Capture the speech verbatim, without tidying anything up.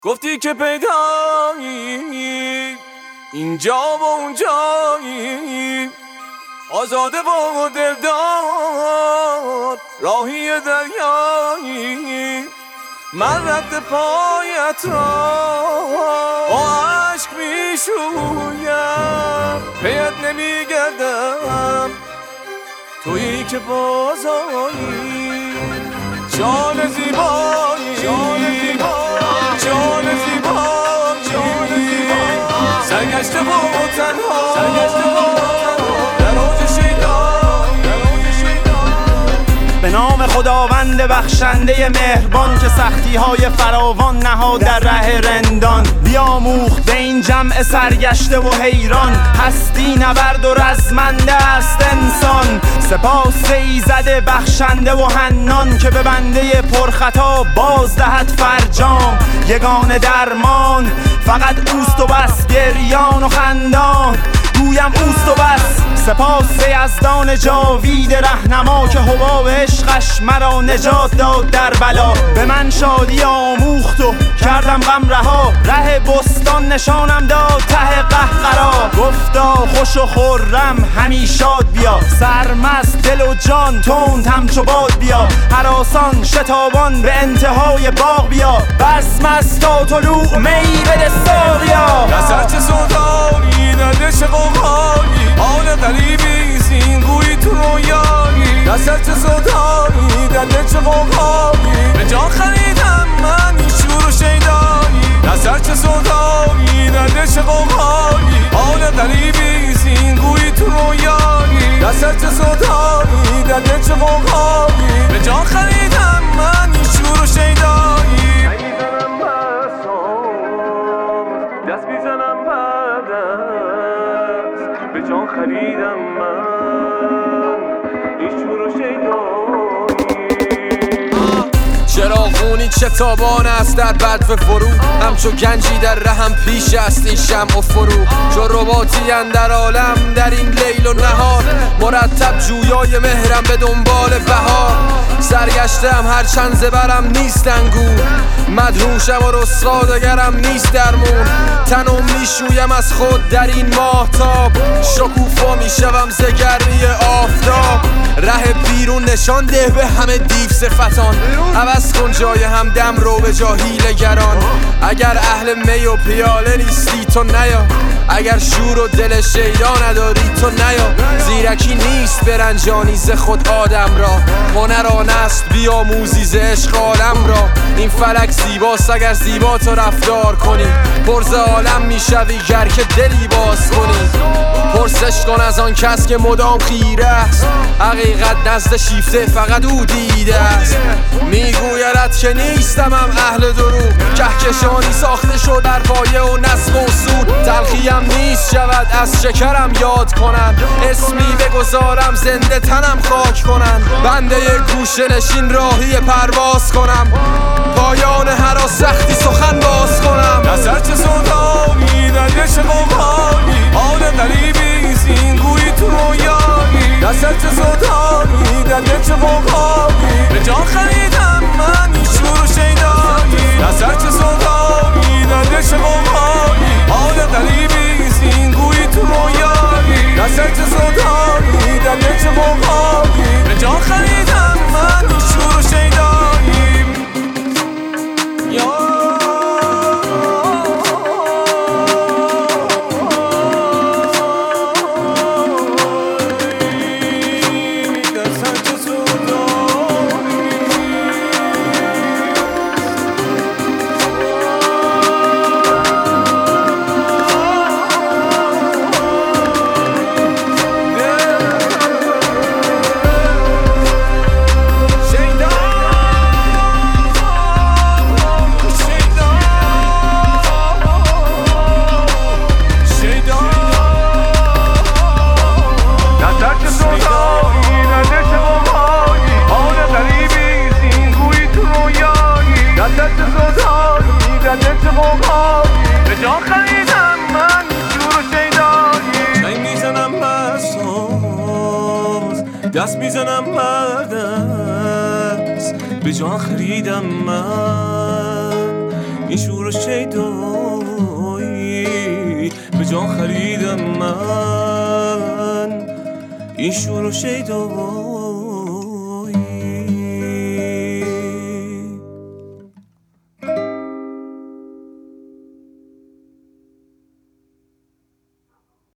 گفتی که پیدایی اینجا و اونجایی، آزاده و دلدار راهی دریایی. من رد پایت را با عشق میشویم، پیت نمیگردم تویی که بازایی. جان زیبایی جان زیبایی جان زیبایی سرگشته و تنها در اوج به نام خداوند بخشنده مهربان که سختی های فراوان نهاد در ره رندان. بیاموخت به این جمع سرگشته و حیران، هستی نبرد و رزمنده است انسان. سپاس ایزد بخشنده و حنان که به بنده پرخطا باز دهد فرجام. یگانه درمان فقط اوست و بس، گریان و خندان گویم اوست و بس. سپاس یزدان جاوید رهنما که حباب عشقش مرا نجات داد در بلا. به من شادی آموخت و کردم غم رها، ره بستان نشانم داد ته قهقرا. گفتا خوش و خرم همی شاد بیا، سرمست دل و جان تند همچو باد بیا. هراسان شتابان به انتهای باغ بیا، بس مست تا طلوع می بده ساقیا. نظر چه سلطانی در دش قوقایی، حال غریبی زین گویی تو رویایی. نظر چه سلطانی در دش قوقایی، به جان خریدم من این شور و شیدایی. نظر چه سلطانی در دش قوقایی، حال غریبی زین گویی تو رویایی. نظر چه سلطانی در دش قوقایی، به جان خریدم من این شور و شیدایی. دست میزنم بعد از به جان خریدم من این شور و شیدایی. چراغونی چه تابان است در بدو فرو، همچو گنجی در رهم پیش است این شمع و فرو. چو رباطی اندر عالم در این لیل و نهار، مرتب جویای مهرم به دنبال بهار. سرگشتم هر چند زبرم نیست انگور، مدهوشم و رسوا دگرم نیست درمون. تنم میشویم از خود در این ماهتاب، شکوفا میشوم ز گرمی آفتاب. ره بیرون نشان ده به همه دیو صفتان، عوض کن جای هم دم رو به جا حیله‌گران. اگر اهل می و پیاله نیستی تو نیا، اگر شور و دل شیدا نداری تو نیا. زیرکی نیست برنجانی ز خود آدم را، هنر آن است بیاموزی ز عشق عالم را. این فلک زیباست اگر زیبا تو رفتار کنی، پرز عالم میشوی گر که دلی باز کنی. پرسش کن از آن کس که مدام خیره است، حقیقت نزد شیفته فقط او دیده است. میگویدت که نیستم هم اهل دروغ، کهکشانی ساخته شد در پایه و نظم و اصول. تلخیم نیست شود از شکرم یاد کنن، اسمی بگذارم زنده تنم خاک کنن. بنده گوشه نشین راهی پرواز کنم، پایان هر سختی سخن باز کنم. نظر چه سلطانی در دش قوقایی، حال غریبی زین گویی تو رویایی. نظر چه سلطانی در دش قوقایی، به جان خریدم من این شور و شیدایی. نظر چه سلطانی در دش قوقایی، حال غریبی زین گویی تو رویایی. نظر چه سلطانی در دش قوقایی، به جان خریدم من این شور و شیدایی. به جان خریدم من شور و شیدایی. چنگ میزنم بساز، دست میزنم بردست، به جان خریدم من این شور و شیدایی به جان خریدم من این شور و شیدایی.